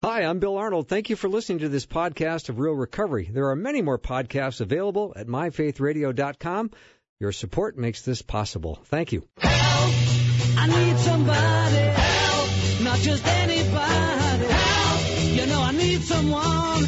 Hi, I'm Bill Arnold. Thank you for listening to this podcast of Real Recovery. There are many more podcasts available at myfaithradio.com. Your support makes this possible. Thank you. Help! I need somebody. Help! Not just anybody. Help! You know I need someone.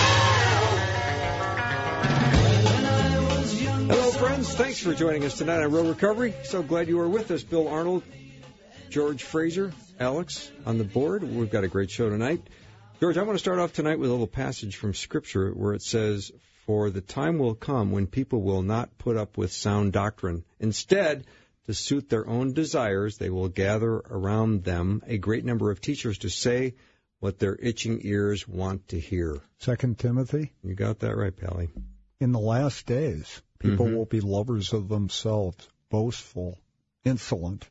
Hello, friends. Thanks for joining us tonight on Real Recovery. So glad you were with us. Bill Arnold, George Fraser, Alex on the board. We've got a great show tonight. George, I want to start off tonight with a little passage from Scripture where it says, "For the time will come when people will not put up with sound doctrine. Instead, to suit their own desires, they will gather around them a great number of teachers to say what their itching ears want to hear." 2 Timothy. You got that right, Pally. In the last days, people will be lovers of themselves, boastful, insolent,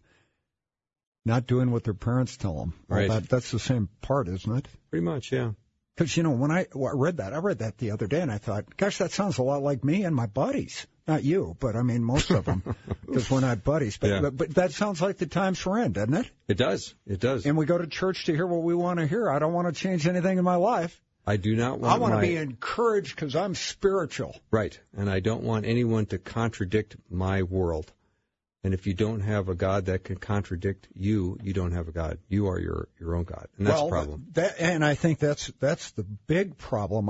not doing what their parents tell them. Right. Well, that's the same part, isn't it? Pretty much, yeah. Because, when I read that the other day, and I thought, gosh, that sounds a lot like me and my buddies. Not you, but, most of them, because we're not buddies. But, Yeah. but that sounds like the times we're in, doesn't it? It does. It does. And we go to church to hear what we want to hear. I don't want to change anything in my life. I do not want I want to be encouraged because I'm spiritual. Right. And I don't want anyone to contradict my world. And if you don't have a God that can contradict you, you don't have a God. You are your own God. And that's the problem. And I think that's the big problem.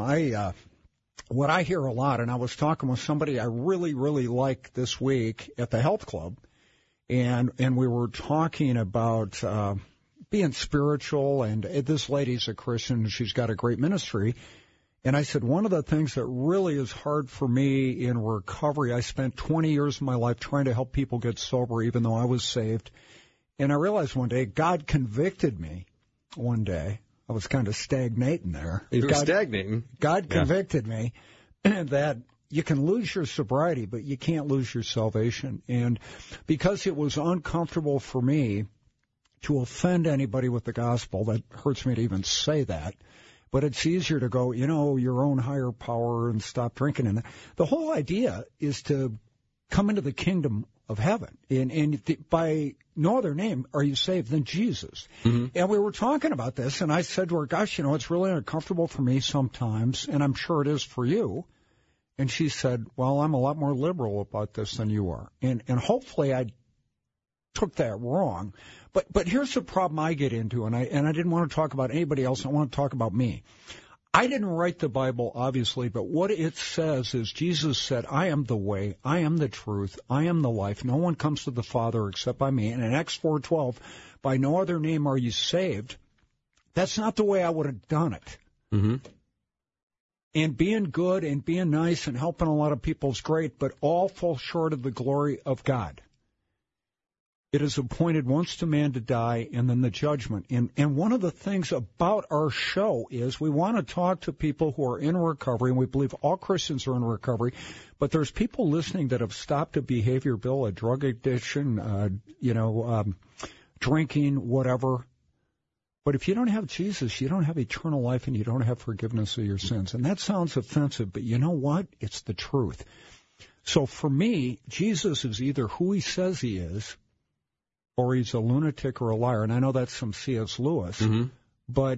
What I hear a lot, and I was talking with somebody I really, really like this week at the health club, and we were talking about being spiritual, and this lady's a Christian, and she's got a great ministry. And I said, one of the things that really is hard for me in recovery, I spent 20 years of my life trying to help people get sober, even though I was saved. And I realized one day, God convicted me one day. I was kind of stagnating there. You were stagnating. God convicted me that you can lose your sobriety, but you can't lose your salvation. And because it was uncomfortable for me to offend anybody with the gospel, that hurts me to even say that, but it's easier to go, your own higher power and stop drinking. And the whole idea is to come into the kingdom of heaven. And by no other name are you saved than Jesus. Mm-hmm. And we were talking about this, and I said to her, gosh, it's really uncomfortable for me sometimes, and I'm sure it is for you. And she said, well, I'm a lot more liberal about this than you are. And hopefully I took that wrong. But here's the problem I get into, and I didn't want to talk about anybody else. I want to talk about me. I didn't write the Bible, obviously, but what it says is Jesus said, I am the way, I am the truth, I am the life. No one comes to the Father except by me. And in Acts 4:12, by no other name are you saved. That's not the way I would have done it. Mm-hmm. And being good and being nice and helping a lot of people is great, but all fall short of the glory of God. It is appointed once to man to die and then the judgment. And one of the things about our show is we want to talk to people who are in recovery, and we believe all Christians are in recovery, but there's people listening that have stopped a behavior, Bill, a drug addiction, drinking, whatever. But if you don't have Jesus, you don't have eternal life and you don't have forgiveness of your sins. And that sounds offensive, but you know what? It's the truth. So for me, Jesus is either who he says he is, or he's a lunatic or a liar. And I know that's from C.S. Lewis, but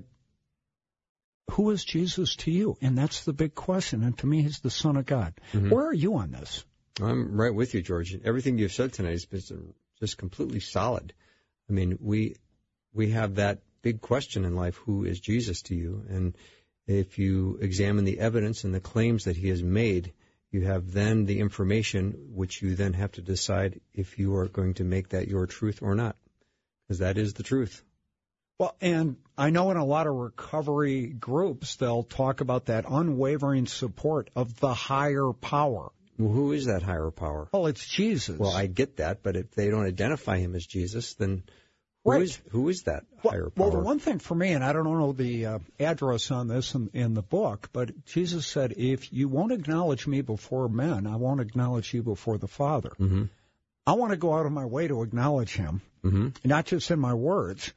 who is Jesus to you? And that's the big question. And to me, he's the Son of God. Mm-hmm. Where are you on this? I'm right with you, George. Everything you've said tonight has been just completely solid. I mean, we have that big question in life, who is Jesus to you? And if you examine the evidence and the claims that he has made, you have then the information which you then have to decide if you are going to make that your truth or not, because that is the truth. Well, and I know in a lot of recovery groups, they'll talk about that unwavering support of the higher power. Well, who is that higher power? Well, it's Jesus. Well, I get that, but if they don't identify him as Jesus, then who is that higher power? Well, the one thing for me, and I don't know the address on this in the book, but Jesus said, if you won't acknowledge me before men, I won't acknowledge you before the Father. Mm-hmm. I want to go out of my way to acknowledge him, not just in my words,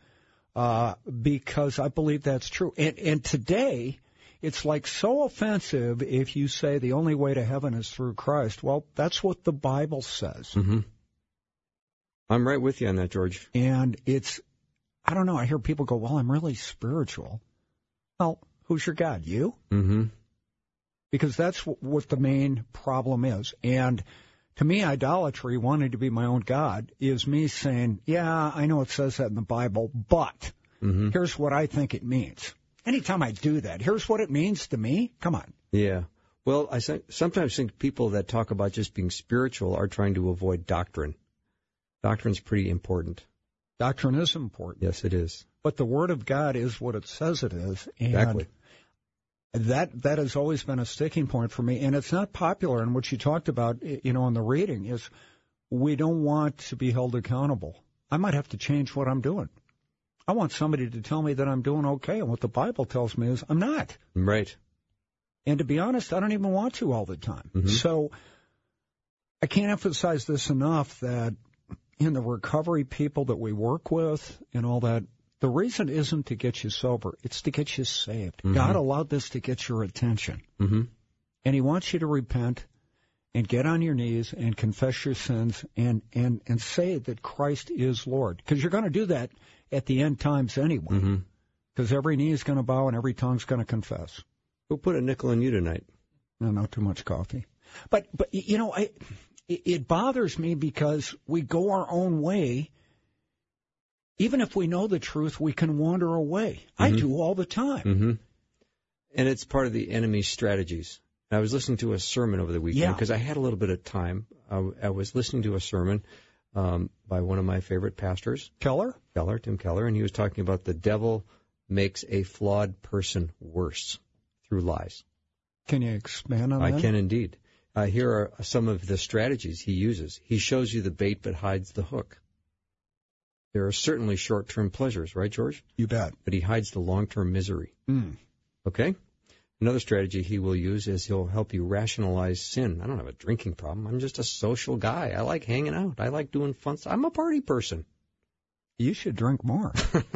because I believe that's true. And today, it's like so offensive if you say the only way to heaven is through Christ. Well, that's what the Bible says. Mm-hmm. I'm right with you on that, George. And I don't know, I hear people go, well, I'm really spiritual. Well, who's your God? You? Mm-hmm. Because that's what the main problem is. And to me, idolatry, wanting to be my own God, is me saying, yeah, I know it says that in the Bible, but here's what I think it means. Anytime I do that, here's what it means to me. Come on. Yeah. Well, I sometimes think people that talk about just being spiritual are trying to avoid doctrine. Doctrine's pretty important. Doctrine is important. Yes, it is. But the Word of God is what it says it is. And Exactly. That has always been a sticking point for me. And it's not popular. And what you talked about, in the reading is we don't want to be held accountable. I might have to change what I'm doing. I want somebody to tell me that I'm doing okay. And what the Bible tells me is I'm not. Right. And to be honest, I don't even want to all the time. Mm-hmm. So I can't emphasize this enough that in the recovery people that we work with and all that, the reason isn't to get you sober. It's to get you saved. Mm-hmm. God allowed this to get your attention. Mm-hmm. And he wants you to repent and get on your knees and confess your sins and say that Christ is Lord. Because you're going to do that at the end times anyway. Because every knee is going to bow and every tongue's going to confess. Who put a nickel in you tonight? No, not too much coffee. But it bothers me because we go our own way. Even if we know the truth, we can wander away. I do all the time. Mm-hmm. And it's part of the enemy's strategies. I was listening to a sermon over the weekend because I had a little bit of time. I was listening to a sermon by one of my favorite pastors. Tim Keller, and he was talking about the devil makes a flawed person worse through lies. Can you expand on that? I can indeed. Here are some of the strategies he uses. He shows you the bait but hides the hook. There are certainly short-term pleasures, right, George? You bet. But he hides the long-term misery. Okay? Another strategy he will use is he'll help you rationalize sin. I don't have a drinking problem. I'm just a social guy. I like hanging out. I like doing fun stuff. I'm a party person. You should drink more.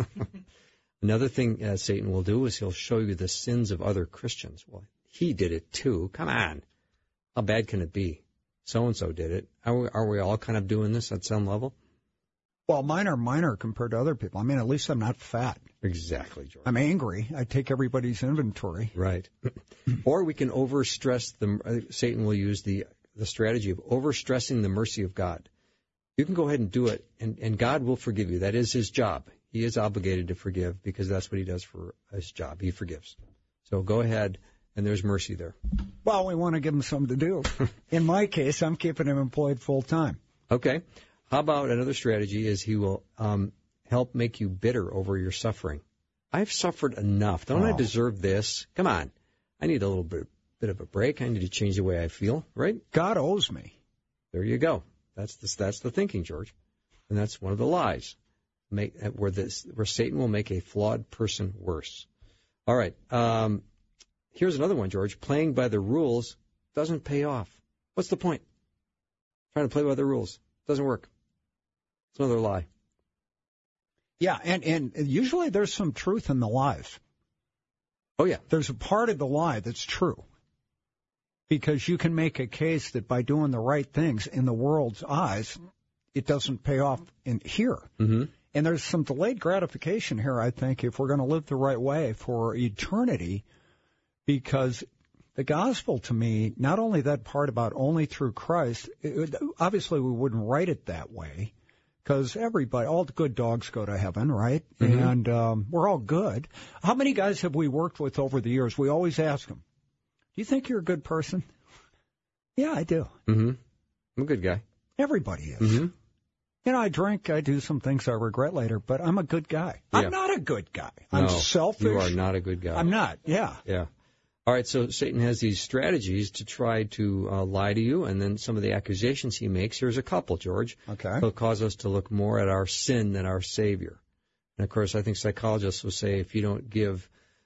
Another thing Satan will do is he'll show you the sins of other Christians. Well, he did it too. Come on. How bad can it be? So-and-so did it. Are we all kind of doing this at some level? Well, mine are minor compared to other people. I mean, at least I'm not fat. Exactly, George. I'm angry. I take everybody's inventory. Right. Or we can overstress Satan will use the strategy of overstressing the mercy of God. You can go ahead and do it, and God will forgive you. That is his job. He is obligated to forgive because that's what he does for his job. He forgives. So go ahead, and there's mercy there. Well, we want to give him something to do. In my case, I'm keeping him employed full time. Okay. How about another strategy is he will help make you bitter over your suffering. I've suffered enough. Don't I deserve this? Come on. I need a little bit of a break. I need to change the way I feel, right? God owes me. There you go. That's the thinking, George. And that's one of the lies, where Satan will make a flawed person worse. All right. Here's another one, George. Playing by the rules doesn't pay off. What's the point? Trying to play by the rules. Doesn't work. It's another lie. Yeah, and usually there's some truth in the lies. Oh, yeah. There's a part of the lie that's true. Because you can make a case that by doing the right things in the world's eyes, it doesn't pay off in here. Mm-hmm. And there's some delayed gratification here, I think, if we're going to live the right way for eternity, because the gospel to me, not only that part about only through Christ, obviously we wouldn't write it that way, because all the good dogs go to heaven, right? Mm-hmm. And we're all good. How many guys have we worked with over the years? We always ask them, do you think you're a good person? Yeah, I do. Mm-hmm. I'm a good guy. Everybody is. Mm-hmm. I drink, I do some things I regret later, but I'm a good guy. Yeah. I'm not a good guy. I'm selfish. You are not a good guy. I'm not, yeah. Yeah. All right, so Satan has these strategies to try to lie to you, and then some of the accusations he makes. Here's a couple, George. Okay. He'll cause us to look more at our sin than our Savior. And, of course, I think psychologists will say if you don't give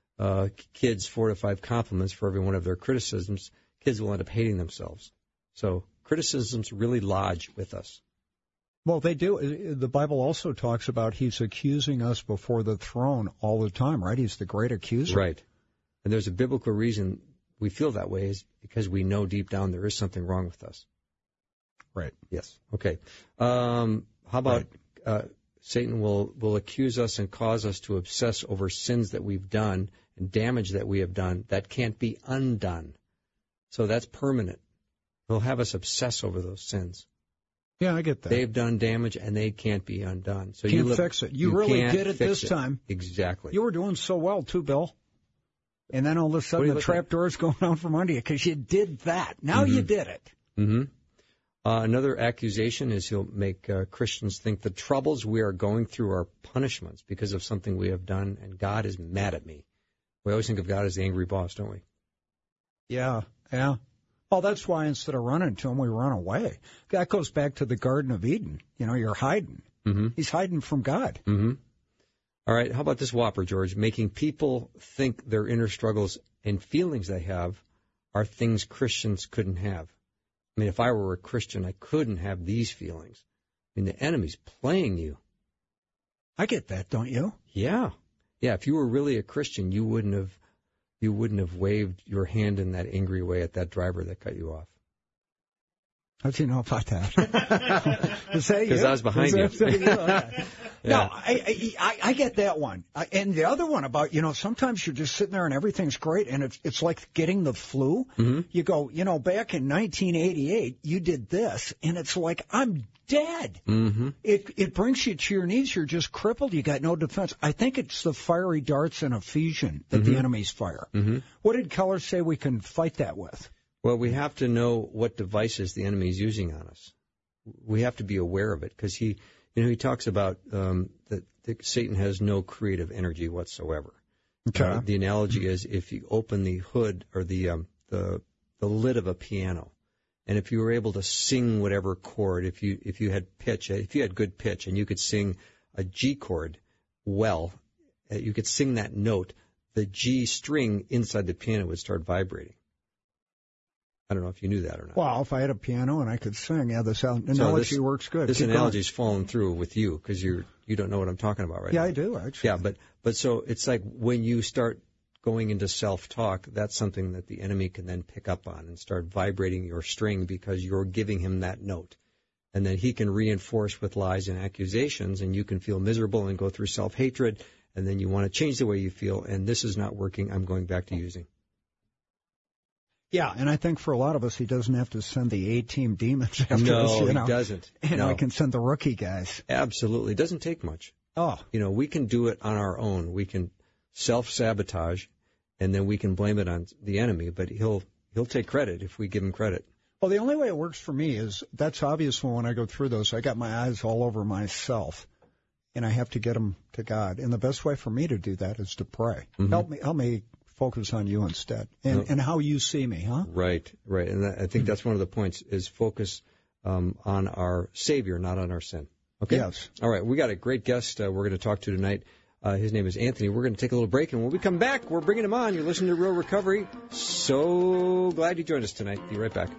kids 4 to 5 compliments for every one of their criticisms, kids will end up hating themselves. So criticisms really lodge with us. Well, they do. The Bible also talks about he's accusing us before the throne all the time, right? He's the great accuser. Right. And there's a biblical reason we feel that way is because we know deep down there is something wrong with us. Right. Yes. Okay. How about Satan will accuse us and cause us to obsess over sins that we've done and damage that we have done that can't be undone. So that's permanent. He'll have us obsess over those sins. Yeah, I get that. They've done damage and they can't be undone. So can't fix it. You really did it this time. Exactly. You were doing so well too, Bill. And then all of a sudden the trap door's going out from under you because you did that. Now you did it. Mm-hmm. Another accusation is he'll make Christians think the troubles we are going through are punishments because of something we have done, and God is mad at me. We always think of God as the angry boss, don't we? Yeah. Well, that's why instead of running to him, we run away. That goes back to the Garden of Eden. You're hiding. Mm-hmm. He's hiding from God. Mm-hmm. All right, how about this whopper, George? Making people think their inner struggles and feelings they have are things Christians couldn't have. I mean, if I were a Christian, I couldn't have these feelings. I mean, the enemy's playing you. I get that, don't you? Yeah. Yeah, if you were really a Christian, you wouldn't have waved your hand in that angry way at that driver that cut you off. How'd you know about that? Is that you? Because I was behind you. Okay. No, I get that one. And the other one about, sometimes you're just sitting there and everything's great, and it's like getting the flu. Mm-hmm. You go, back in 1988, you did this, and it's like, I'm dead. Mm-hmm. It brings you to your knees. You're just crippled. You got no defense. I think it's the fiery darts in Ephesians that the enemies fire. Mm-hmm. What did Keller say we can fight that with? Well, we have to know what devices the enemy is using on us. We have to be aware of it because he talks about that Satan has no creative energy whatsoever. Okay. The analogy is if you open the hood or the lid of a piano, and if you were able to sing whatever chord, if you had pitch, if you had good pitch, and you could sing a G chord well, you could sing that note, the G string inside the piano would start vibrating. I don't know if you knew that or not. Well, if I had a piano and I could sing, this analogy works good. This analogy's fallen through with you because you don't know what I'm talking about right now. Yeah, I do, actually. Yeah, but so it's like when you start going into self-talk, that's something that the enemy can then pick up on and start vibrating your string because you're giving him that note. And then he can reinforce with lies and accusations, and you can feel miserable and go through self-hatred, and then you want to change the way you feel, and this is not working, I'm going back to using. Yeah, and I think for a lot of us, he doesn't have to send the A-team demons after us. No, he doesn't. And we can send the rookie guys. Absolutely. It doesn't take much. Oh. We can do it on our own. We can self-sabotage, and then we can blame it on the enemy, but he'll take credit if we give him credit. Well, the only way it works for me is that's obvious when I go through those. I got my eyes all over myself, and I have to get them to God. And the best way for me to do that is to pray. Mm-hmm. Help me focus on you instead and how you see me, huh? Right. And I think that's one of the points is focus on our Savior, not on our sin. Okay? Yes. All right. We got a great guest we're going to talk to tonight. His name is Anthony. We're going to take a little break, and when we come back, we're bringing him on. You're listening to Real Recovery. So glad you joined us tonight. Be right back.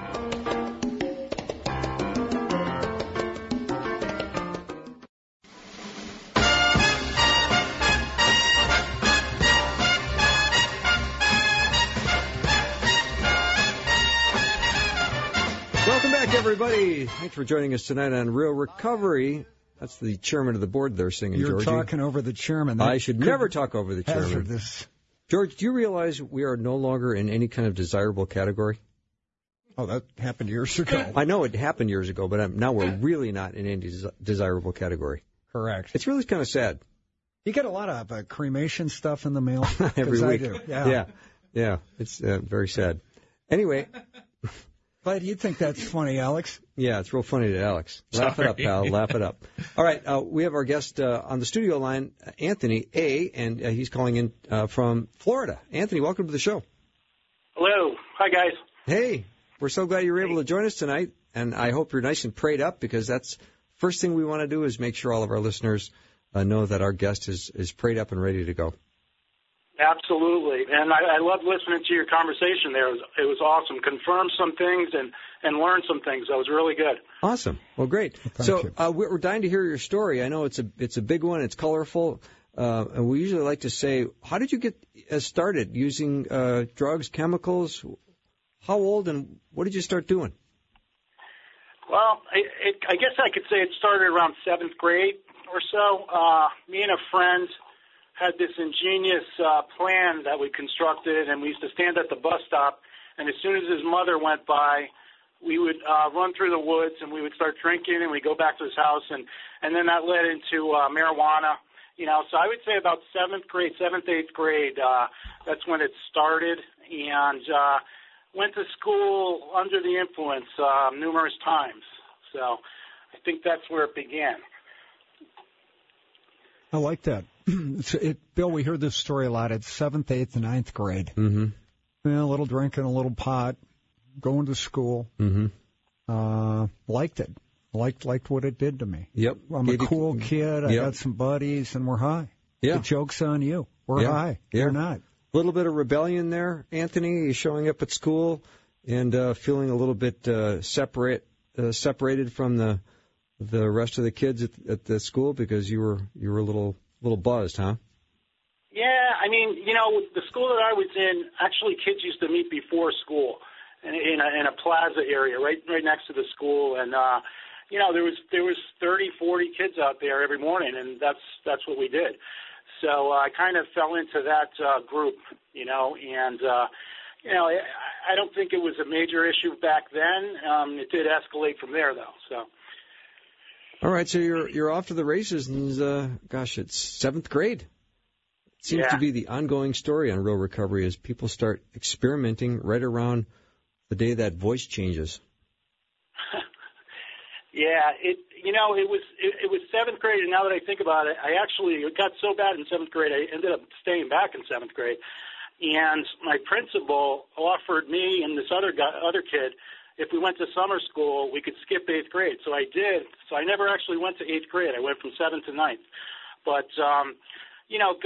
Everybody, thanks for joining us tonight on Real Recovery. That's the chairman of the board there singing, You're Georgie. talking over the chairman. I should never talk over the chairman. George, do you realize we are no longer in any kind of desirable category? Oh, that happened years ago. I know it happened years ago, but now we're really not in any desirable category. Correct. It's really kind of sad. You get a lot of cremation stuff in the mail. Every week. I do. Yeah. It's very sad. Anyway. Glad you think that's funny, Alex. Yeah, it's real funny to Alex. Laugh it up, pal. Laugh it up. All right, we have our guest on the studio line, Anthony A., and he's calling in from Florida. Anthony, welcome to the show. Hello. Hi, guys. Hey, we're so glad you were able to join us tonight, and I hope you're nice and prayed up because that's first thing we want to do is make sure all of our listeners know that our guest is prayed up and ready to go. Absolutely. And I loved listening to your conversation there. It was awesome. Confirmed some things and learned some things. That was really good. Awesome. Well, great. Thank you. We're dying to hear your story. I know it's a big one. It's colorful. And we usually like to say, how did you get started using drugs, chemicals? How old and what did you start doing? Well, I guess I could say it started around 7th grade. or so, me and a friend had this ingenious plan that we constructed, and we used to stand at the bus stop, and as soon as his mother went by, we would run through the woods, and we would start drinking, and we'd go back to his house, and then that led into marijuana. You know, so I would say about 7th, 8th grade, that's when it started, and went to school under the influence numerous times. So I think that's where it began. I like that. Bill, we hear this story a lot. It's 7th, 8th, and 9th grade. Mm-hmm. Yeah, a little drinking, a little pot, going to school. Mm-hmm. Liked it. Liked what it did to me. Yep. I'm a cool kid. I got some buddies, and we're high. Yeah. The joke's on you. We're high. Yeah. You're not. A little bit of rebellion there, Anthony. Showing up at school and feeling a little bit separated from the rest of the kids at the school because you were a little buzzed, huh? Yeah, I mean, you know, the school that I was in, actually kids used to meet before school in a plaza area right next to the school, and you know, there was 30, 40 kids out there every morning, and that's what we did. So I kind of fell into that group, you know, and you know, I don't think it was a major issue back then. It did escalate from there, though. So. All right, so you're off to the races, and gosh, it's 7th grade. It seems to be the ongoing story on Real Recovery as people start experimenting right around the day that voice changes. Yeah, it was 7th grade, and now that I think about it, it got so bad in 7th grade, I ended up staying back in 7th grade, and my principal offered me and this other kid, if we went to summer school, we could skip 8th grade. So I did. So I never actually went to 8th grade. I went from 7th to 9th. But you know,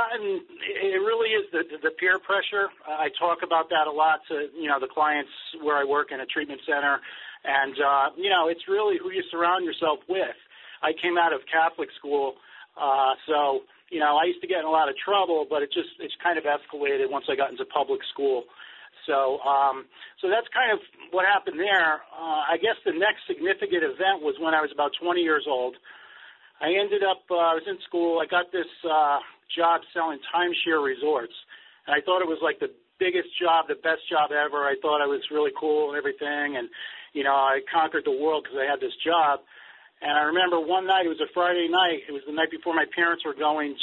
it really is the peer pressure. I talk about that a lot to, you know, the clients where I work in a treatment center. And, you know, it's really who you surround yourself with. I came out of Catholic school, so, you know, I used to get in a lot of trouble, but it's kind of escalated once I got into public school. So that's kind of what happened there. I guess the next significant event was when I was about 20 years old. I ended up, I was in school, I got this job selling timeshare resorts, and I thought it was like the biggest job, the best job ever. I thought I was really cool and everything, and, you know, I conquered the world because I had this job. And I remember one night, it was a Friday night, it was the night before my parents were going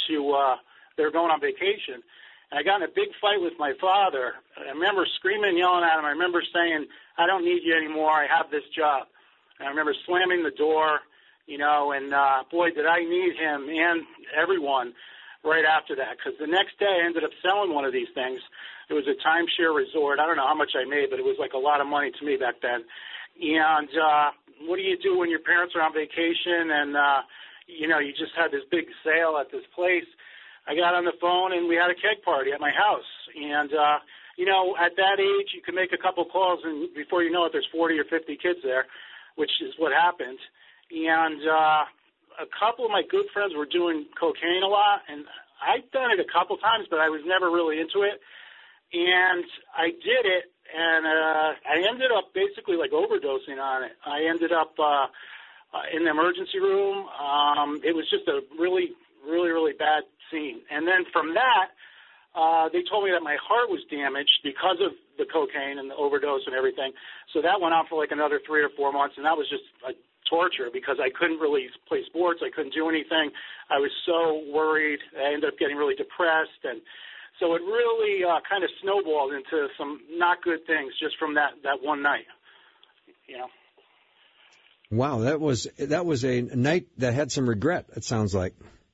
on vacation, and I got in a big fight with my father. I remember screaming and yelling at him. I remember saying, I don't need you anymore, I have this job. And I remember slamming the door, you know, and boy, did I need him and everyone right after that, because the next day I ended up selling one of these things. It was a timeshare resort. I don't know how much I made, but it was like a lot of money to me back then. And what do you do when your parents are on vacation and, you know, you just had this big sale at this place? I got on the phone, and we had a keg party at my house. And, you know, at that age, you can make a couple calls, and before you know it, there's 40 or 50 kids there, which is what happened. And a couple of my good friends were doing cocaine a lot, and I'd done it a couple times, but I was never really into it. And I did it, and I ended up basically like overdosing on it. I ended up in the emergency room. It was just a really, really, really bad scene. And then from that, they told me that my heart was damaged because of the cocaine and the overdose and everything. So that went on for like another 3 or 4 months, and that was just a torture because I couldn't really play sports. I couldn't do anything. I was so worried. I ended up getting really depressed, and so it really kind of snowballed into some not good things just from that one night. You know. Wow, that was a night that had some regret. It sounds like.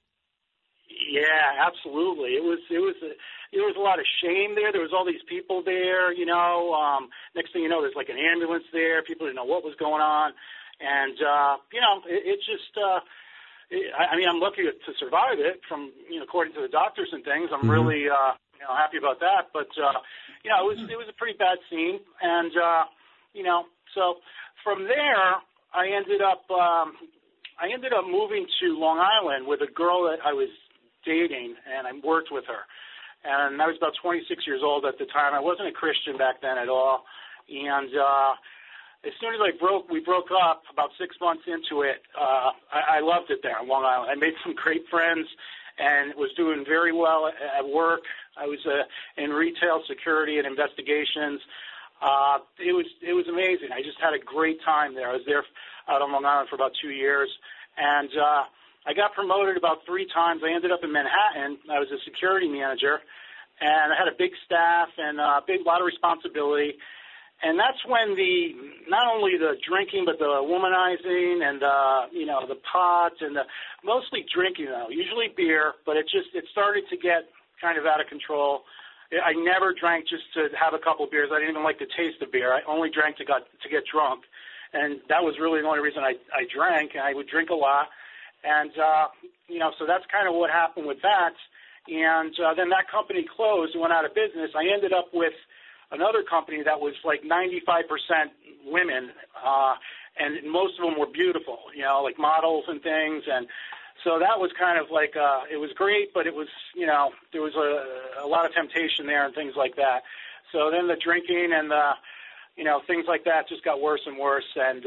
Yeah, absolutely. It was a lot of shame there. There was all these people there. You know, next thing you know, there's like an ambulance there. People didn't know what was going on, and you know, it just. I mean, I'm lucky to survive it from, you know, according to the doctors and things. I'm really, you know, happy about that. But, you know, it was a pretty bad scene. And, you know, so from there, I ended up moving to Long Island with a girl that I was dating, and I worked with her. And I was about 26 years old at the time. I wasn't a Christian back then at all. And as soon as we broke up about 6 months into it, I loved it there on Long Island. I made some great friends and was doing very well at work. I was in retail security and investigations. It was amazing. I just had a great time there. I was there out on Long Island for about 2 years, and I got promoted about 3 times. I ended up in Manhattan. I was a security manager, and I had a big staff and a lot of responsibility. And that's when not only the drinking, but the womanizing and the pot and mostly drinking though, usually beer, but it started to get kind of out of control. I never drank just to have a couple beers. I didn't even like the taste of beer. I only drank to get drunk, and that was really the only reason I drank. And I would drink a lot, and so that's kind of what happened with that. And then that company closed and went out of business. I ended up with another company that was like 95% women, and most of them were beautiful, like models and things. And so that was kind of like, it was great, but it was, there was a lot of temptation there and things like that. So then the drinking and things like that just got worse and worse. And,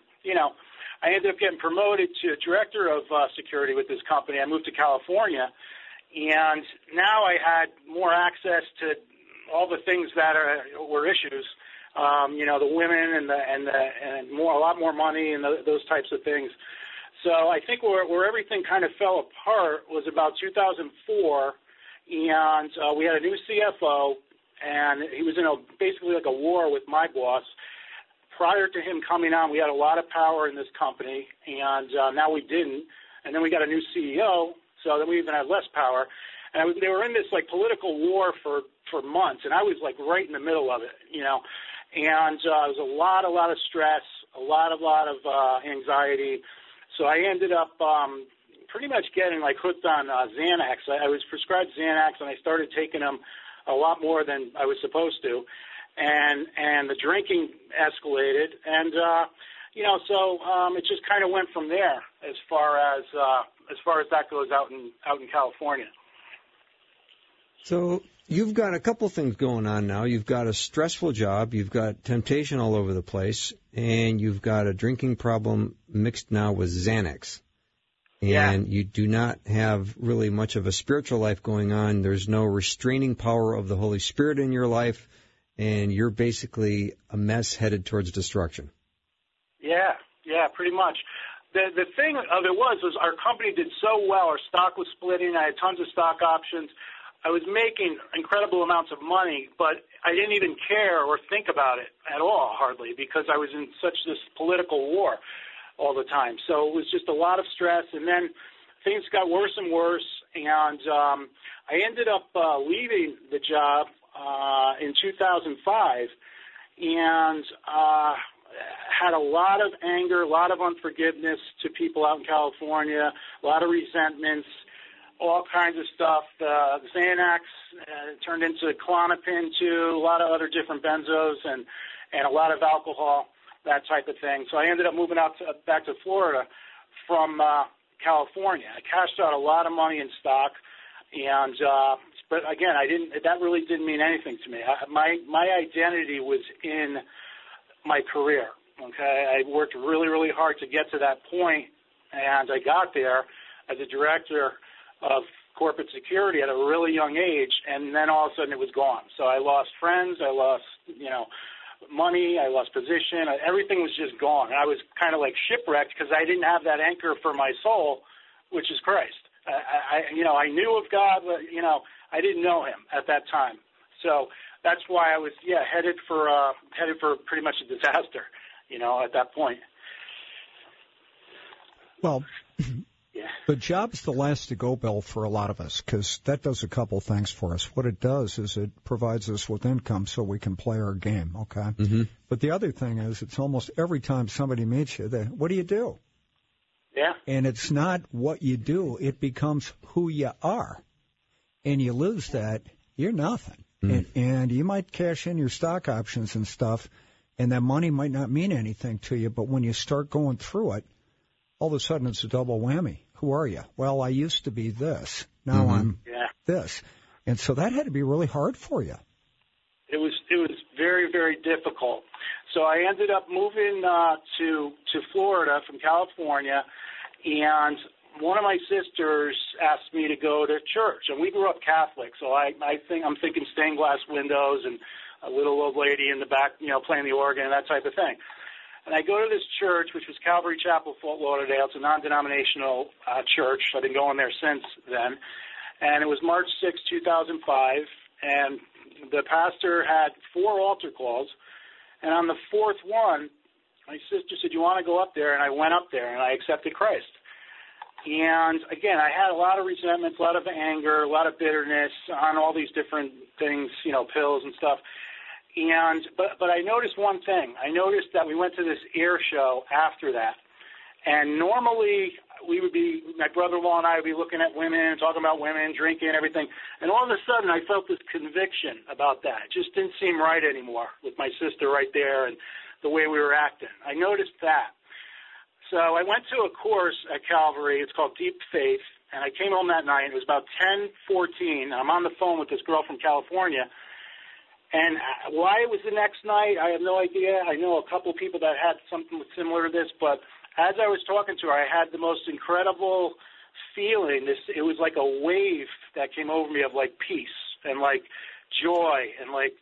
I ended up getting promoted to director of security with this company. I moved to California, and now I had more access to all the things that were issues, the women and a lot more money and those types of things. So I think where everything kind of fell apart was about 2004, and we had a new CFO, and he was in basically like a war with my boss. Prior to him coming on, we had a lot of power in this company, and now we didn't. And then we got a new CEO, so then we even had less power. And they were in this like political war for months, and I was like right in the middle of it, And it was a lot of stress, a lot of anxiety. So I ended up pretty much getting like hooked on Xanax. I was prescribed Xanax, and I started taking them a lot more than I was supposed to, and the drinking escalated, and it just kind of went from there as far as that goes out in California. So you've got a couple things going on now. You've got a stressful job, you've got temptation all over the place, and you've got a drinking problem mixed now with Xanax. And you do not have really much of a spiritual life going on. There's no restraining power of the Holy Spirit in your life, and you're basically a mess headed towards destruction. Yeah, pretty much. The thing of it was our company did so well. Our stock was splitting. I had tons of stock options. I was making incredible amounts of money, but I didn't even care or think about it at all, hardly, because I was in such this political war all the time. So it was just a lot of stress, and then things got worse and worse, and I ended up leaving the job in 2005, and had a lot of anger, a lot of unforgiveness to people out in California, a lot of resentments, all kinds of stuff. The Xanax turned into Klonopin too, a lot of other different benzos, and a lot of alcohol, that type of thing. So I ended up moving back to Florida from California. I cashed out a lot of money in stock, and but again, that really didn't mean anything to me. My identity was in my career. Okay, I worked really, really hard to get to that point, and I got there as a director of corporate security at a really young age, and then all of a sudden it was gone. So I lost friends, I lost, money, I lost position, everything was just gone. And I was kind of like shipwrecked because I didn't have that anchor for my soul, which is Christ. I knew of God, but, I didn't know him at that time. So that's why I was, headed for pretty much a disaster, at that point. Well, the job's the last to go, Bill, for a lot of us, because that does a couple things for us. What it does is it provides us with income so we can play our game, okay? Mm-hmm. But the other thing is it's almost every time somebody meets you, what do you do? Yeah. And it's not what you do. It becomes who you are. And you lose that, you're nothing. Mm. And you might cash in your stock options and stuff, and that money might not mean anything to you, but when you start going through it, all of a sudden it's a double whammy. Who are you? Well, I used to be this. Now I'm this. And so that had to be really hard for you. It was very, very difficult. So I ended up moving to Florida from California, and one of my sisters asked me to go to church, and we grew up Catholic, so I'm thinking stained glass windows and a little old lady in the back, playing the organ and that type of thing. And I go to this church, which was Calvary Chapel, Fort Lauderdale. It's a non-denominational church. I've been going there since then. And it was March 6, 2005, and the pastor had 4 altar calls. And on the 4th one, my sister said, "You want to go up there?" And I went up there, and I accepted Christ. And, again, I had a lot of resentments, a lot of anger, a lot of bitterness on all these different things, pills and stuff. And but I noticed one thing. I noticed that we went to this air show after that. And normally my brother-in-law and I would be looking at women, talking about women, drinking, everything. And all of a sudden I felt this conviction about that. It just didn't seem right anymore with my sister right there and the way we were acting. I noticed that. So I went to a course at Calvary. It's called Deep Faith. And I came home that night. It was about 10:14. I'm on the phone with this girl from California. And why it was the next night, I have no idea. I know a couple people that had something similar to this, but as I was talking to her, I had the most incredible feeling. It was like a wave that came over me of like peace and like joy and like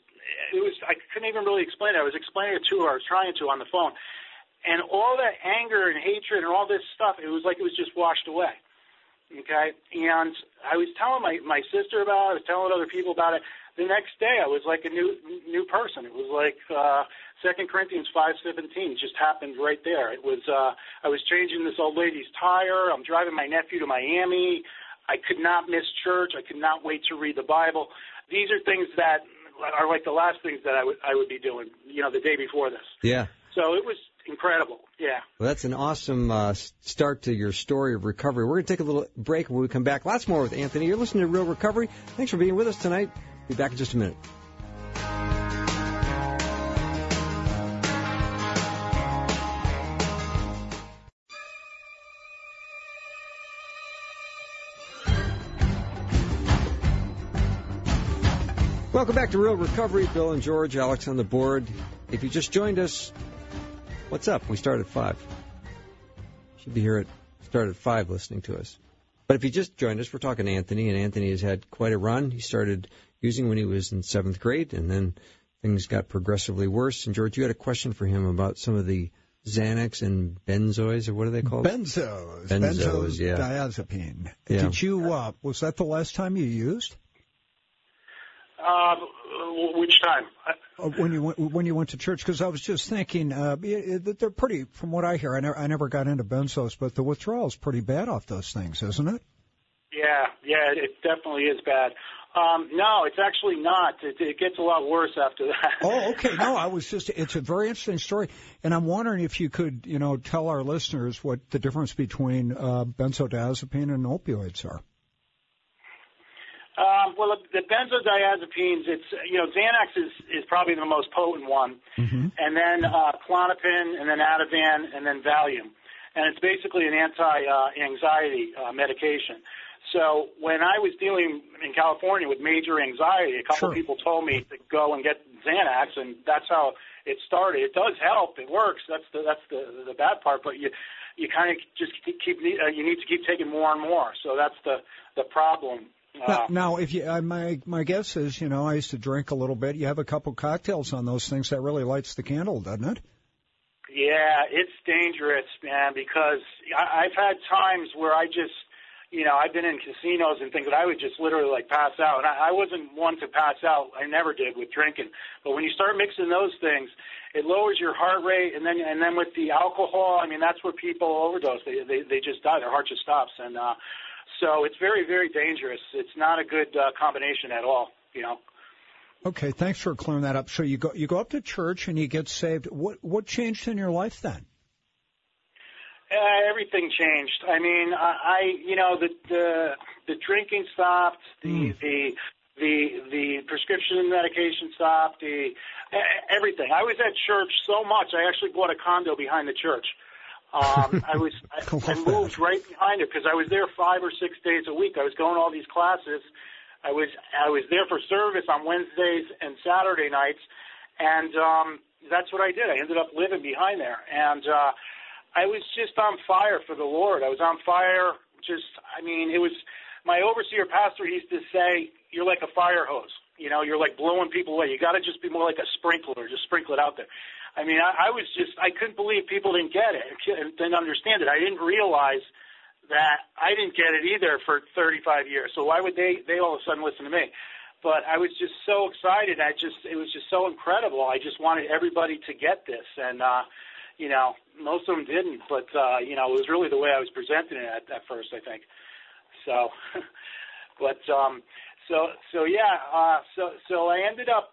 I couldn't even really explain it. I was explaining it to her. I was trying to on the phone. And all that anger and hatred and all this stuff, it was like it was just washed away. Okay? And I was telling my sister about it. I was telling other people about it. The next day, I was like a new person. It was like 2 Corinthians 5:17. It just happened right there. It was I was changing this old lady's tire. I'm driving my nephew to Miami. I could not miss church. I could not wait to read the Bible. These are things that are like the last things that I would be doing, the day before this. Yeah. So it was incredible. Yeah. Well, that's an awesome start to your story of recovery. We're going to take a little break. When we come back, lots more with Anthony. You're listening to Real Recovery. Thanks for being with us tonight. Be back in just a minute. Welcome back to Real Recovery. Bill and George, Alex on the board. If you just joined us, what's up? We start at 5. Should be here start at 5 listening to us. But if you just joined us, we're talking to Anthony, and Anthony has had quite a run. He started using when he was in 7th grade, and then things got progressively worse. And, George, you had a question for him about some of the Xanax and benzoids, or what are they called? Benzos, yeah. Benzodiazepine. Yeah. Did you, was that the last time you used? Which time? When you went to church, because I was just thinking they're pretty. From what I hear, I never got into benzos, but the withdrawal is pretty bad off those things, isn't it? Yeah, it definitely is bad. No, it's actually not. It gets a lot worse after that. Oh, okay. No, it's a very interesting story, and I'm wondering if you could, tell our listeners what the difference between benzodiazepine and opioids are. Well, the benzodiazepines, it's, Xanax is probably the most potent one, and then Klonopin, and then Ativan, and then Valium. And it's basically an anti-anxiety medication. So when I was dealing in California with major anxiety, a couple people told me to go and get Xanax, and that's how it started. It does help. It works. That's the bad part, but you kind of just you need to keep taking more and more. So that's the problem. Now, if you, my guess is, I used to drink a little bit. You have a couple cocktails on those things, that really lights the candle, doesn't it? Yeah, it's dangerous, man, because I've had times where I just, I've been in casinos and things that I would just literally like pass out. And I wasn't one to pass out. I never did with drinking. But when you start mixing those things, it lowers your heart rate. And then with the alcohol, that's where people overdose. They just die. Their heart just stops. And so it's very, very dangerous. It's not a good combination at all, Okay, thanks for clearing that up. So you go up to church and you get saved. What changed in your life then? Everything changed. The drinking stopped. The prescription medication stopped. Everything. I was at church so much. I actually bought a condo behind the church. I moved right behind it because I was there 5 or 6 days a week. I was going to all these classes. I was there for service on Wednesdays and Saturday nights, and that's what I did. I ended up living behind there, and I was just on fire for the Lord. I was on fire. It was my overseer pastor used to say, "You're like a fire hose. You're like blowing people away. You got to just be more like a sprinkler. Just sprinkle it out there." I couldn't believe people didn't get it and didn't understand it. I didn't realize that I didn't get it either for 35 years. So why would they all of a sudden listen to me? But I was just so excited. It was just so incredible. I just wanted everybody to get this. And, most of them didn't. But, it was really the way I was presenting it at first, I think. So, but, so I ended up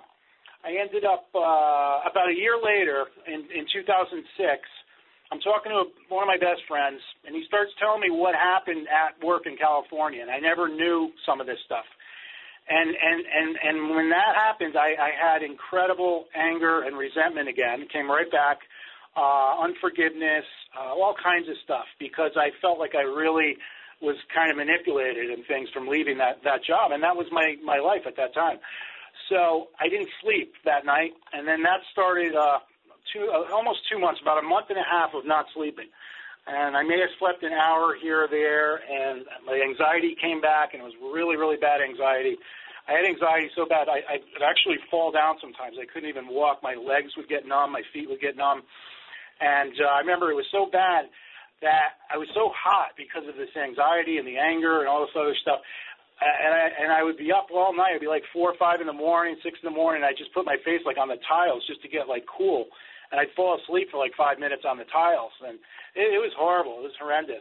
about a year later in 2006. I'm talking to one of my best friends, and he starts telling me what happened at work in California, and I never knew some of this stuff. And when that happened, I had incredible anger and resentment again. It came right back, unforgiveness, all kinds of stuff, because I felt like I really was kind of manipulated and things from leaving that job, and that was my life at that time. So I didn't sleep that night, and then that started almost 2 months, about a month and a half of not sleeping. And I may have slept an hour here or there, and my anxiety came back, and it was really, really bad anxiety. I had anxiety so bad I'd actually fall down sometimes. I couldn't even walk. My legs would get numb. My feet would get numb. And I remember it was so bad that I was so hot because of this anxiety and the anger and all this other stuff. And I would be up all night. It'd be like 4 or 5 in the morning, 6 in the morning. I'd just put my face like on the tiles just to get like cool. And I'd fall asleep for like 5 minutes on the tiles. And it was horrible. It was horrendous.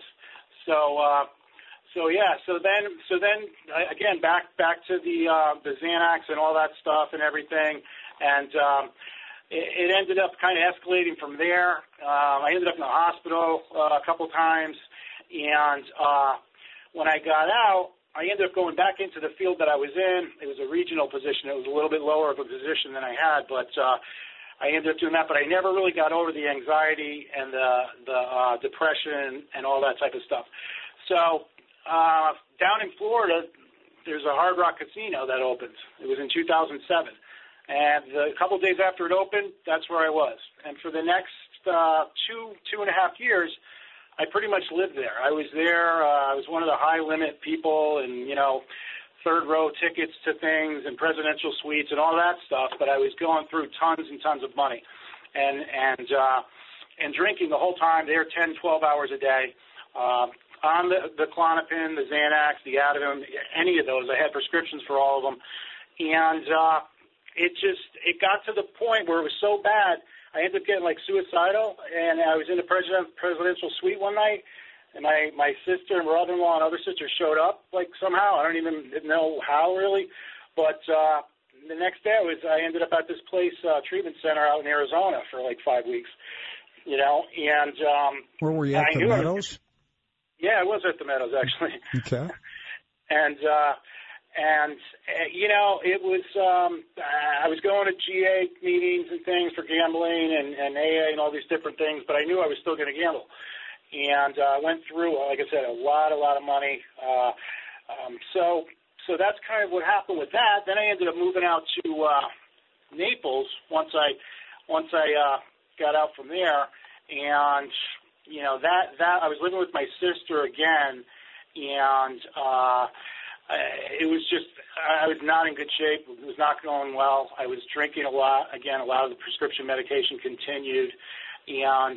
So then again, back to the Xanax and all that stuff and everything. And it ended up kind of escalating from there. I ended up in the hospital a couple times. And when I got out, I ended up going back into the field that I was in. It was a regional position. It was a little bit lower of a position than I had, but I ended up doing that. But I never really got over the anxiety and the depression and all that type of stuff. So down in Florida, there's a Hard Rock Casino that opened. It was in 2007. And a couple of days after it opened, that's where I was. And for the next 2.5 years, I pretty much lived there. I was there. I was one of the high-limit people and, third-row tickets to things and presidential suites and all that stuff, but I was going through tons and tons of money and drinking the whole time, there 10, 12 hours a day, on the Klonopin, the Xanax, the Ativan, any of those. I had prescriptions for all of them. And it got to the point where it was so bad, I ended up getting like suicidal, and I was in the presidential suite one night, and my sister and brother-in-law and other sister showed up like somehow. I don't even know how really, but the next day I ended up at this place treatment center out in Arizona for like 5 weeks, and where were you at the Meadows? Yeah, I was at the Meadows actually. Okay. And it was, I was going to GA meetings and things for gambling and AA and all these different things, but I knew I was still going to gamble. And I went through, like I said, a lot of money. So that's kind of what happened with that. Then I ended up moving out to Naples once I got out from there. And, that I was living with my sister again, and it was just, I was not in good shape. It was not going well. I was drinking a lot. Again, a lot of the prescription medication continued. And,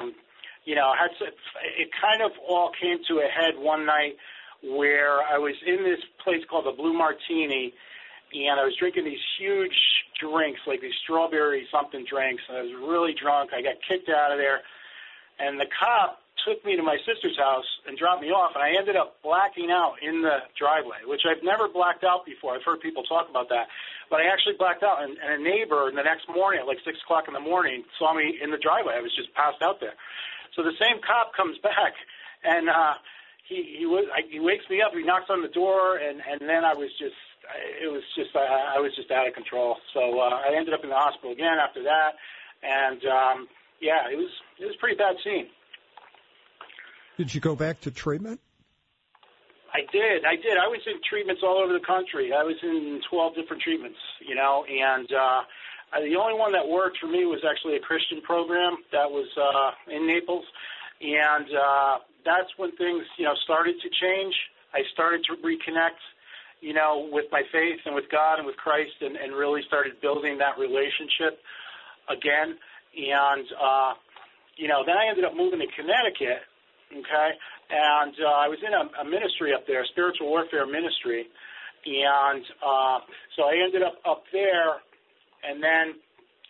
it kind of all came to a head one night where I was in this place called the Blue Martini, and I was drinking these huge drinks, like these strawberry something drinks, and I was really drunk. I got kicked out of there, and the cop took me to my sister's house and dropped me off, and I ended up blacking out in the driveway, which I've never blacked out before. I've heard people talk about that, but I actually blacked out, and a neighbor the next morning at like 6 o'clock in the morning saw me in the driveway. I was just passed out there. So the same cop comes back, and he wakes me up. He knocks on the door, and then I was just out of control. So I ended up in the hospital again after that, and it was a pretty bad scene. Did you go back to treatment? I did. I was in treatments all over the country. I was in 12 different treatments, and The only one that worked for me was actually a Christian program that was in Naples, and that's when things, started to change. I started to reconnect, with my faith and with God and with Christ, and really started building that relationship again. And then I ended up moving to Connecticut. Okay, and I was in a ministry up there, a spiritual warfare ministry, and so I ended up there, and then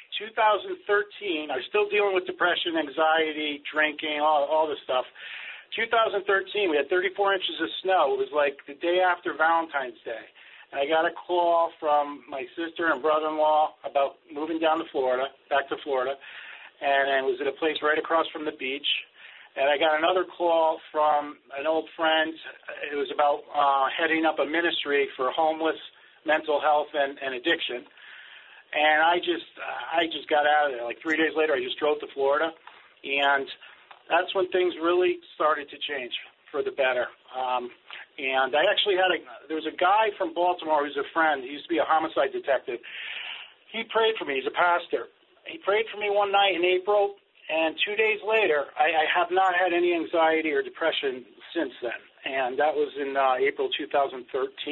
2013, I was still dealing with depression, anxiety, drinking, all this stuff. 2013, we had 34 inches of snow. It was like the day after Valentine's Day, and I got a call from my sister and brother-in-law about moving down to Florida, back to Florida, and it was at a place right across from the beach. And I got another call from an old friend. It was about heading up a ministry for homeless, mental health, and addiction. And I just got out of there. Like 3 days later, I just drove to Florida. And that's when things really started to change for the better. And I actually there was a guy from Baltimore who's a friend. He used to be a homicide detective. He prayed for me. He's a pastor. He prayed for me one night in April. And 2 days later, I have not had any anxiety or depression since then, and that was in April 2013.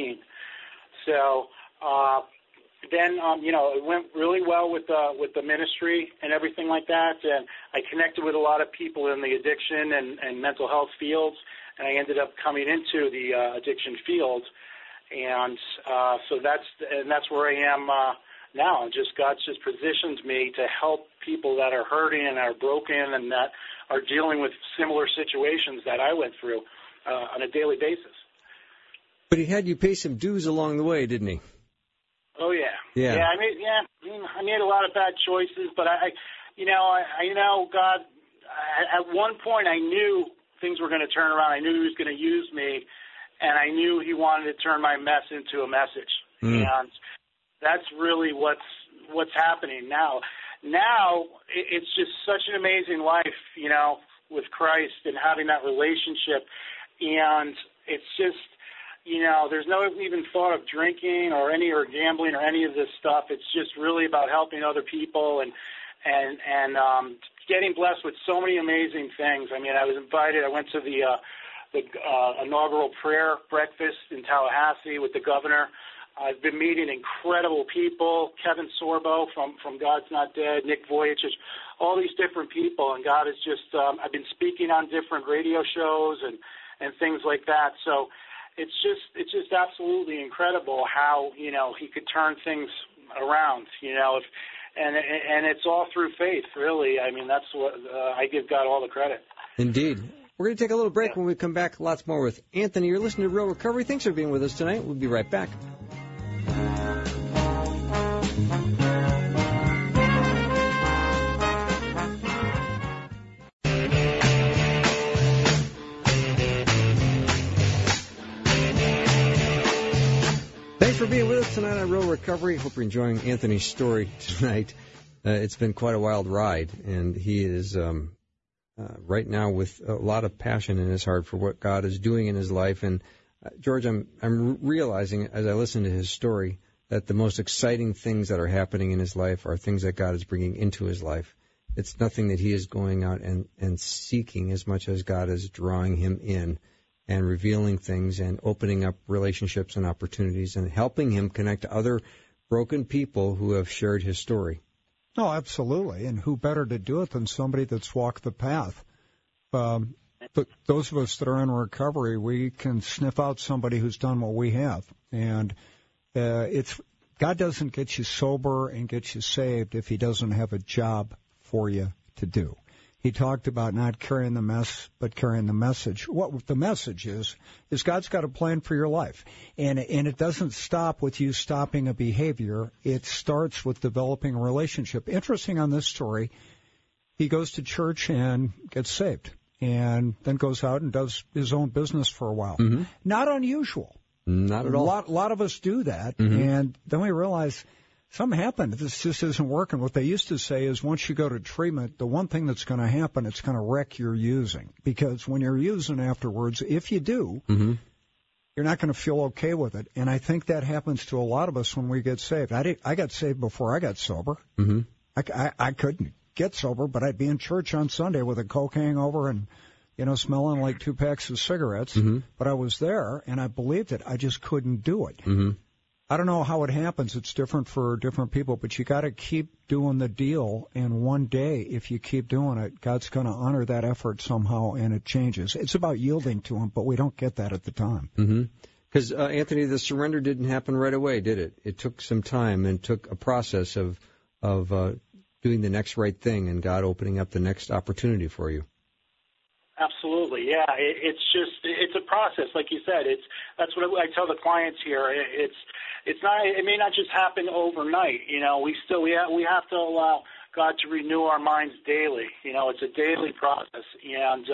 So then, it went really well with the ministry and everything like that, and I connected with a lot of people in the addiction and mental health fields, and I ended up coming into the addiction field, and so that's where I am now. God's just positioned me to help people that are hurting and are broken and that are dealing with similar situations that I went through on a daily basis. But he had you pay some dues along the way, didn't he? Oh yeah. Yeah. I made a lot of bad choices, but I know God. At one point, I knew things were going to turn around. I knew He was going to use me, and I knew He wanted to turn my mess into a message. And that's really what's happening now. Now it's just such an amazing life, with Christ and having that relationship. And it's just, there's no even thought of drinking or gambling or any of this stuff. It's just really about helping other people and getting blessed with so many amazing things. I mean, I was invited. I went to the inaugural prayer breakfast in Tallahassee with the governor. I've been meeting incredible people, Kevin Sorbo from God's Not Dead, Nick Vujicic, all these different people, and God is just, I've been speaking on different radio shows and things like that. So it's just absolutely incredible how, He could turn things around, and it's all through faith, really. I mean, that's what I give God all the credit. Indeed. We're going to take a little break. When we come back, lots more with Anthony. You're listening to Real Recovery. Thanks for being with us tonight. We'll be right back. Thanks for being with us tonight on Real Recovery. Hope you're enjoying Anthony's story tonight. It's been quite a wild ride, and he is right now with a lot of passion in his heart for what God is doing in his life. And George, I'm realizing as I listen to his story that the most exciting things that are happening in his life are things that God is bringing into his life. It's nothing that he is going out and seeking as much as God is drawing him in and revealing things and opening up relationships and opportunities and helping him connect to other broken people who have shared his story. No, absolutely. And who better to do it than somebody that's walked the path? But those of us that are in recovery, we can sniff out somebody who's done what we have. And God doesn't get you sober and get you saved if He doesn't have a job for you to do. He talked about not carrying the mess, but carrying the message. What the message is God's got a plan for your life. And it doesn't stop with you stopping a behavior. It starts with developing a relationship. Interesting on this story, he goes to church and gets saved and then goes out and does his own business for a while. Mm-hmm. Not unusual. Not at all. A lot of us do that. Mm-hmm. And then we realize something happened. This just isn't working. What they used to say is once you go to treatment, the one thing that's going to happen, it's going to wreck your using. Because when you're using afterwards, if you do, mm-hmm. you're not going to feel okay with it. And I think that happens to a lot of us when we get saved. I got saved before I got sober. Mm-hmm. I couldn't get sober, but I'd be in church on Sunday with a Coke hangover and, smelling like 2 packs of cigarettes. Mm-hmm. But I was there, and I believed it. I just couldn't do it. Mm-hmm. I don't know how it happens. It's different for different people, but you got to keep doing the deal. And one day, if you keep doing it, God's going to honor that effort somehow, and it changes. It's about yielding to Him, but we don't get that at the time. Because, Anthony, the surrender didn't happen right away, did it? It took some time and took a process of doing the next right thing and God opening up the next opportunity for you. Absolutely, yeah. It's a process, like you said. That's what I tell the clients here. It's not. It may not just happen overnight. We have to allow God to renew our minds daily. It's a daily process, and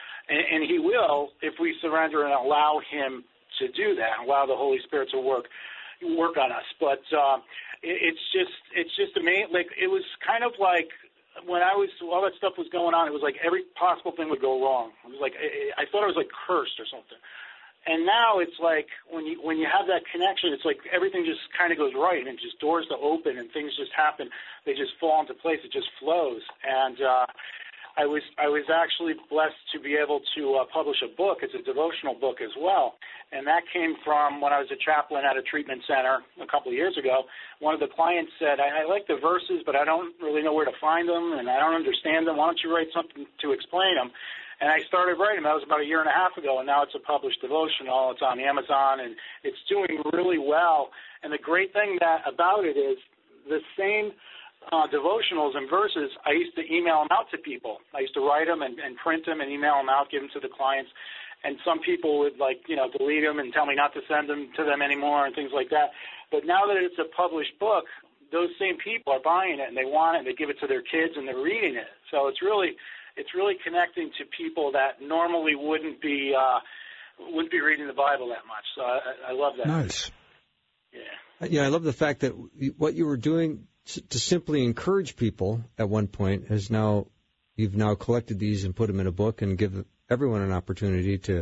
He will if we surrender and allow Him to do that, allow the Holy Spirit to work on us. But it's just amazing. Like, it was kind of like, when all that stuff was going on, it was like every possible thing would go wrong. It was like, I thought I was like cursed or something. And now it's like when you have that connection, it's like everything just kind of goes right, and just doors to open and things just happen. They just fall into place. It just flows. And I was actually blessed to be able to publish a book. It's a devotional book as well. And that came from when I was a chaplain at a treatment center a couple of years ago. One of the clients said, I like the verses, but I don't really know where to find them, and I don't understand them. Why don't you write something to explain them? And I started writing them. That was about 1.5 years ago, and now it's a published devotional. It's on Amazon, and it's doing really well. And the great thing about it is the same devotionals and verses, I used to email them out to people. I used to write them and print them and email them out, give them to the clients. And some people would, delete them and tell me not to send them to them anymore and things like that. But now that it's a published book, those same people are buying it, and they want it, and they give it to their kids, and they're reading it. So it's really connecting to people that normally wouldn't be reading the Bible that much. So I love that. Nice. Yeah. Yeah, I love the fact that what you were doing to simply encourage people at one point you've now collected these and put them in a book and give everyone an opportunity to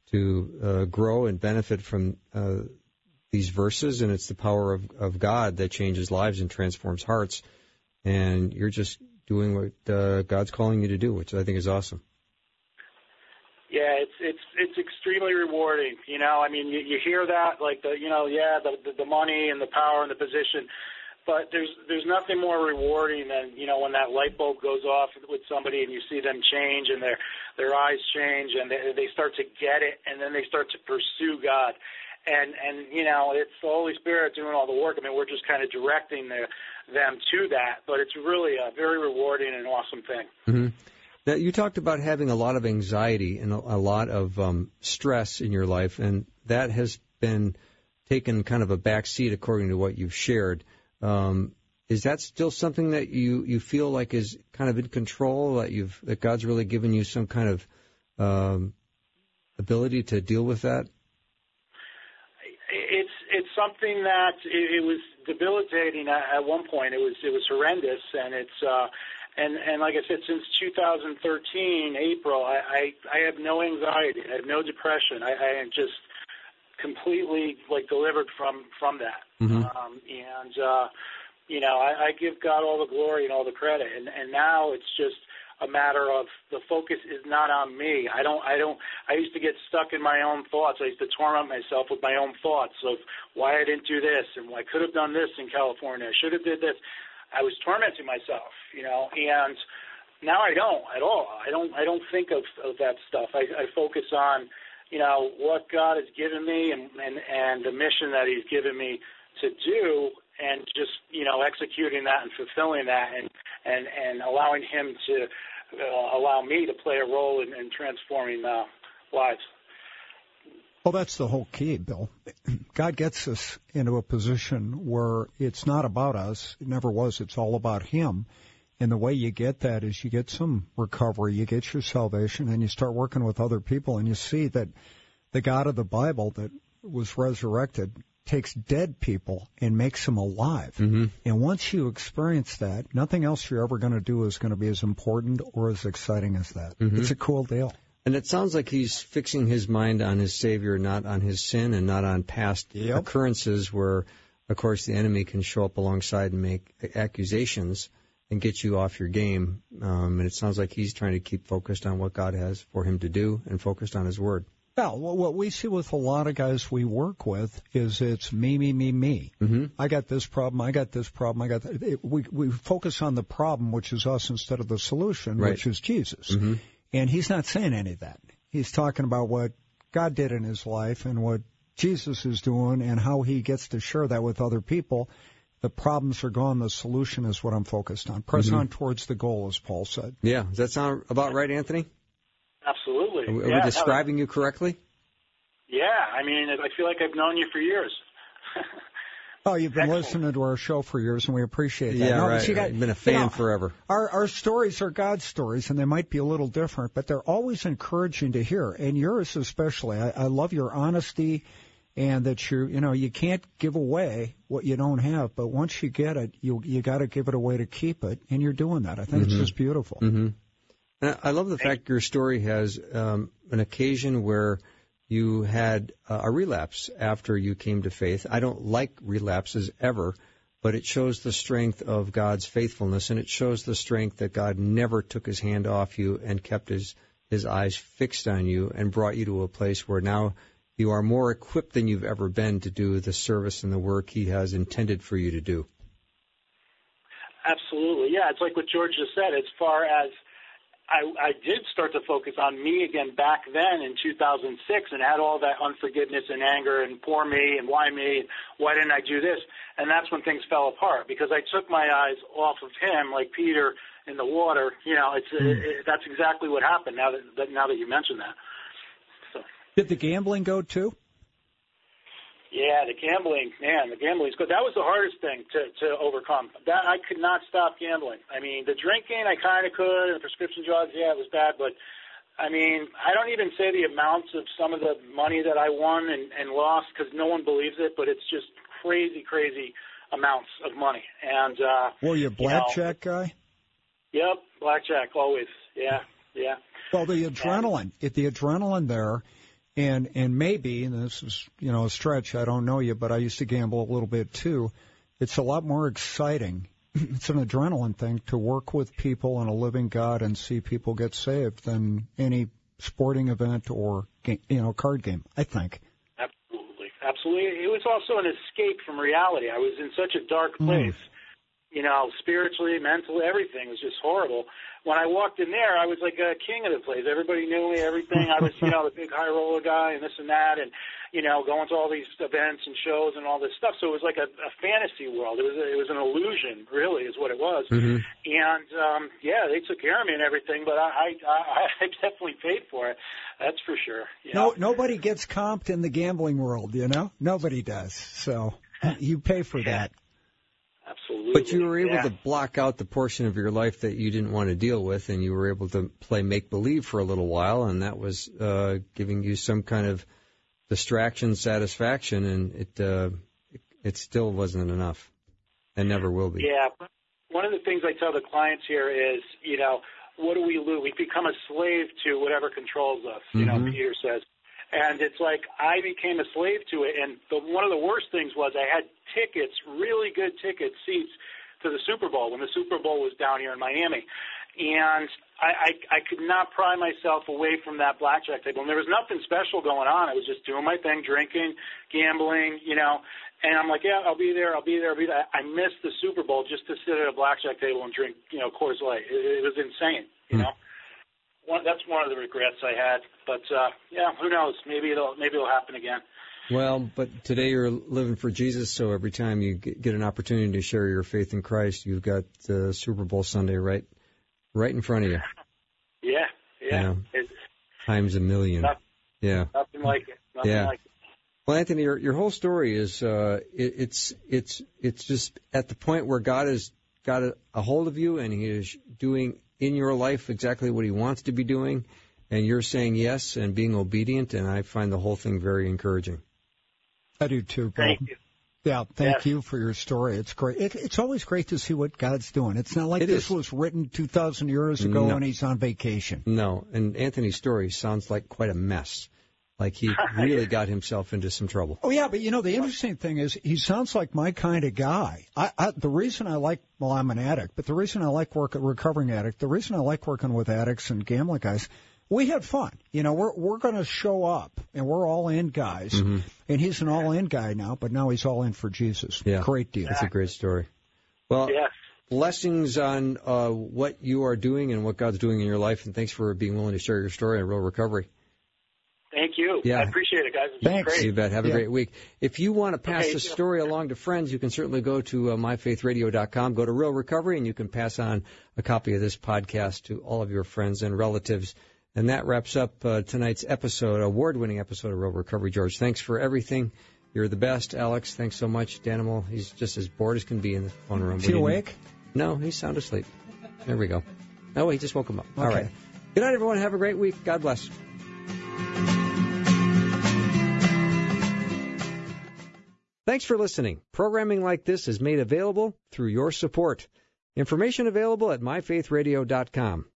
grow and benefit from these verses, and it's the power of God that changes lives and transforms hearts. And you're just doing what God's calling you to do, which I think is awesome. Yeah, it's extremely rewarding. You hear that, like the money and the power and the position. But there's nothing more rewarding than, when that light bulb goes off with somebody and you see them change and their eyes change and they start to get it, and then they start to pursue God. And it's the Holy Spirit doing all the work. I mean, we're just kind of directing them to that, but it's really a very rewarding and awesome thing. Mm-hmm. Now, you talked about having a lot of anxiety and a lot of stress in your life, and that has been taken kind of a back seat according to what you've shared. Is that still something that you feel like is kind of in control, that God's really given you some kind of ability to deal with that? It's something that it was debilitating at one point. It was horrendous, and it's and like I said, since 2013 April, I have no anxiety, I have no depression. I am just completely delivered from that. Mm-hmm. I give God all the glory and all the credit, and now it's just a matter of the focus is not on me. I used to get stuck in my own thoughts. I used to torment myself with my own thoughts of why I didn't do this and I could have done this in California. I should have did this. I was tormenting myself, and now I don't at all. I don't think of that stuff. I focus on, what God has given me and the mission that He's given me to do, and just, executing that and fulfilling that and allowing Him to allow me to play a role in transforming lives. Well, that's the whole key, Bill. God gets us into a position where it's not about us. It never was. It's all about Him. And the way you get that is you get some recovery, you get your salvation, and you start working with other people, and you see that the God of the Bible that was resurrected takes dead people and makes them alive. Mm-hmm. And once you experience that, nothing else you're ever going to do is going to be as important or as exciting as that. Mm-hmm. It's a cool deal. And it sounds like he's fixing his mind on his Savior, not on his sin and not on past occurrences where, of course, the enemy can show up alongside and make accusations and get you off your game. And it sounds like he's trying to keep focused on what God has for him to do and focused on his word. Well, what we see with a lot of guys we work with is it's me. Mm-hmm. I got this problem. I got that. We focus on the problem, which is us, instead of the solution, which is Jesus. Mm-hmm. And he's not saying any of that. He's talking about what God did in his life and what Jesus is doing and how he gets to share that with other people. The problems are gone. The solution is what I'm focused on. Press on towards the goal, as Paul said. Yeah. Does that sound about right, Anthony? Absolutely. Are we describing you correctly? Yeah. I mean, I feel like I've known you for years. Oh, you've been listening to our show for years, and we appreciate that. Yeah, right. You've been a fan forever. Our stories are God's stories, and they might be a little different, but they're always encouraging to hear, and yours especially. I love your honesty, and that you can't give away what you don't have, but once you get it, you got to give it away to keep it, and you're doing that. I think it's just beautiful. Mm-hmm. And I love the fact your story has an occasion where you had a relapse after you came to faith. I don't like relapses ever, but it shows the strength of God's faithfulness, and it shows the strength that God never took his hand off you and kept his eyes fixed on you and brought you to a place where now you are more equipped than you've ever been to do the service and the work he has intended for you to do. Absolutely. Yeah, it's like what George just said. As far as I did start to focus on me again back then in 2006 and had all that unforgiveness and anger and poor me and why didn't I do this? And that's when things fell apart because I took my eyes off of him like Peter in the water. That's exactly what happened now that you mentioned that. So. Did the gambling go too? Yeah, the gambling's good. That was the hardest thing to overcome. That I could not stop gambling. I mean, the drinking I kind of could, and the prescription drugs, yeah, it was bad. But I mean, I don't even say the amounts of some of the money that I won and lost because no one believes it. But it's just crazy amounts of money. And were you a blackjack guy? Yep, blackjack always. Yeah. Well, the adrenaline there. And maybe, and this is, a stretch, I don't know you, but I used to gamble a little bit too. It's a lot more exciting. It's an adrenaline thing to work with people and a living God and see people get saved than any sporting event or, card game, I think. Absolutely. It was also an escape from reality. I was in such a dark place, spiritually, mentally, everything was just horrible. When I walked in there, I was like a king of the place. Everybody knew me, everything. I was, the big high roller guy and this and that and, going to all these events and shows and all this stuff. So it was like a fantasy world. It was an illusion, really, is what it was. Mm-hmm. And, they took care of me and everything, but I definitely paid for it. That's for sure. No, nobody gets comped in the gambling world, Nobody does. So you pay for that. Absolutely. But you were able to block out the portion of your life that you didn't want to deal with, and you were able to play make-believe for a little while, and that was giving you some kind of distraction, satisfaction, and it still wasn't enough, and never will be. Yeah. One of the things I tell the clients here is, what do we lose? We become a slave to whatever controls us, Peter says. And it's like I became a slave to it. And one of the worst things was I had tickets, really good ticket seats to the Super Bowl when the Super Bowl was down here in Miami. And I could not pry myself away from that blackjack table. And there was nothing special going on. I was just doing my thing, drinking, gambling, And I'm like, yeah, I'll be there. I missed the Super Bowl just to sit at a blackjack table and drink, Coors Light. It was insane, That's one of the regrets I had, but who knows? Maybe it'll happen again. Well, but today you're living for Jesus, so every time you get an opportunity to share your faith in Christ, you've got Super Bowl Sunday right in front of you. Yeah. Times a million. Nothing like it. Nothing like it. Well, Anthony, your whole story is it's just at the point where God has got a hold of you, and He is doing in your life exactly what He wants to be doing, and you're saying yes and being obedient, and I find the whole thing very encouraging. I do too, Bill. Thank you. Yeah, thank you for your story. It's great. It's always great to see what God's doing. It's not like this was written 2,000 years ago and he's on vacation. No, and Anthony's story sounds like quite a mess. Like he really got himself into some trouble. Oh, yeah, but, the interesting thing is he sounds like my kind of guy. The reason I like, well, I'm an addict, but the reason I like recovering addict, the reason I like working with addicts and gambling guys, we had fun. We're going to show up, and we're all in guys. Mm-hmm. And he's an all-in guy now, but now he's all in for Jesus. Yeah. Great deal. That's a great story. Well, yes. Blessings on what you are doing and what God's doing in your life, and thanks for being willing to share your story on Real Recovery. Thank you. Yeah. I appreciate it, guys. It's Thanks. great. You bet. Have a great week. If you want to pass the story along to friends, you can certainly go to myfaithradio.com, go to Real Recovery, and you can pass on a copy of this podcast to all of your friends and relatives. And that wraps up tonight's episode, award-winning episode of Real Recovery. George, thanks for everything. You're the best. Alex, thanks so much. Danimal, he's just as bored as can be in the phone room. Is he awake? No, he's sound asleep. There we go. Oh, he just woke him up. Okay. All right. Good night, everyone. Have a great week. God bless. Thanks for listening. Programming like this is made available through your support. Information available at myfaithradio.com.